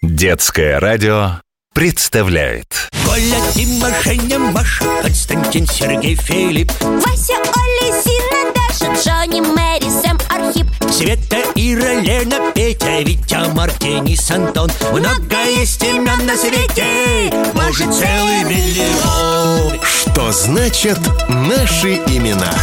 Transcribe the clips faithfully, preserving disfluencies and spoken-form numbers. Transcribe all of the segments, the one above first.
Детское радио представляет. Коля, Дима, Женя, Маша, Константин, Сергей, Филипп, Вася, Оля, Зина, Даша, Джонни, Мэри, Сэм, Архип, Света, Ира, Лена, Петя, Витя, Мартинис, Антон. Много есть имен на свете, может, целый миллион. Что значит наши имена?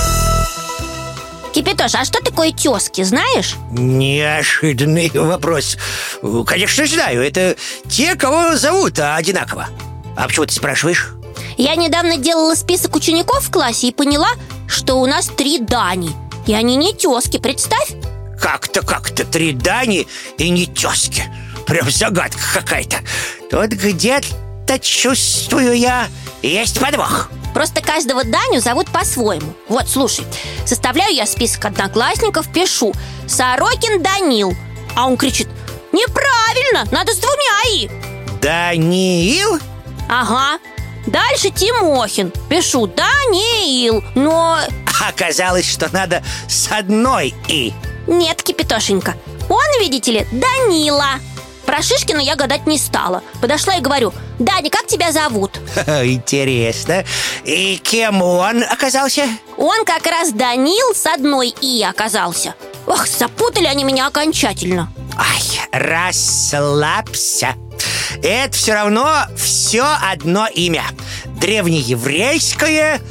Кипятош, а что такое тезки, знаешь? Неожиданный вопрос. Конечно, знаю, это те, кого зовут одинаково. А почему ты спрашиваешь? Я недавно делала список учеников в классе и поняла, что у нас три Дани. И они не тезки, представь. Как-то, как-то три Дани и не тезки. Прям загадка какая-то. Тут где-то, чувствую я, есть подвох. Просто каждого Даню зовут по-своему. Вот, слушай, составляю я список одноклассников, пишу Сорокин Данил. А он кричит: неправильно, надо с двумя «и». Даниил? Ага. Дальше Тимохин. Пишу Даниил, но... Оказалось, что надо с одной «и». Нет, Кипятошенька, он, видите ли, Данила. Про Шишкина я гадать не стала. Подошла и говорю: Даня, как тебя зовут? Интересно. И кем он оказался? Он как раз Данил с одной «и» оказался. Ох, запутали они меня окончательно. Ай, расслабься. Это все равно все одно имя. Древнееврейское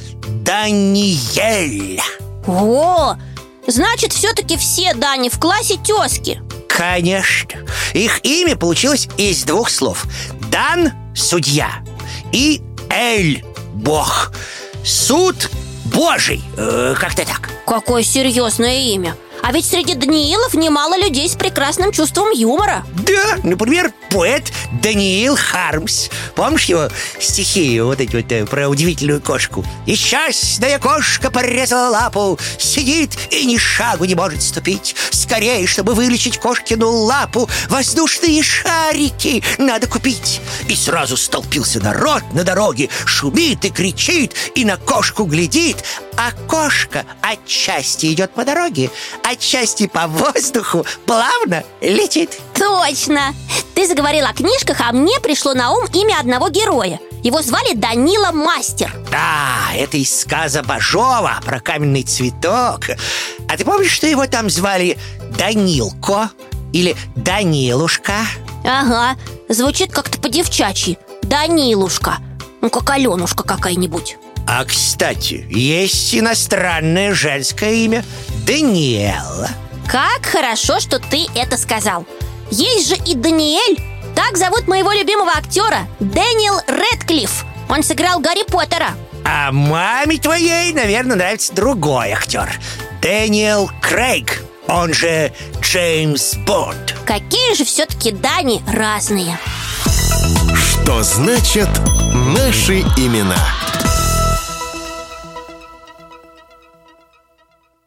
Даниэль. О, значит, все-таки все Дани в классе тезки. Конечно. Их имя получилось из двух слов. Дан – судья, и Эль – Бог. Суд Божий, э, как-то так. Какое серьезное имя. А ведь среди Даниилов немало людей с прекрасным чувством юмора. Да, например, поэт Даниил Хармс. Помнишь его стихи, вот эти вот, э, про удивительную кошку? И счастная кошка порезала лапу, сидит и ни шагу не может ступить. Скорее, чтобы вылечить кошкину лапу, воздушные шарики надо купить. И сразу столпился народ на дороге, шумит и кричит, и на кошку глядит. А кошка отчасти идет по дороге, отчасти по воздуху плавно летит. Точно! Ты заговорил о книжках, а мне пришло на ум имя одного героя. Его звали Данила Мастер. Да, это из сказа Бажова про каменный цветок. А ты помнишь, что его там звали Данилко или Данилушка? Ага, звучит как-то по-девчачьи. Данилушка. Ну, как Аленушка какая-нибудь. А, кстати, есть иностранное женское имя Даниэла. Как хорошо, что ты это сказал. Есть же и Даниэль. Так зовут моего любимого актера Дэниел Рэдклифф. Он сыграл Гарри Поттера. А маме твоей, наверное, нравится другой актер Дэниел Крейг, он же Джеймс Бонд. Какие же все-таки Дани разные. Что значит наши имена?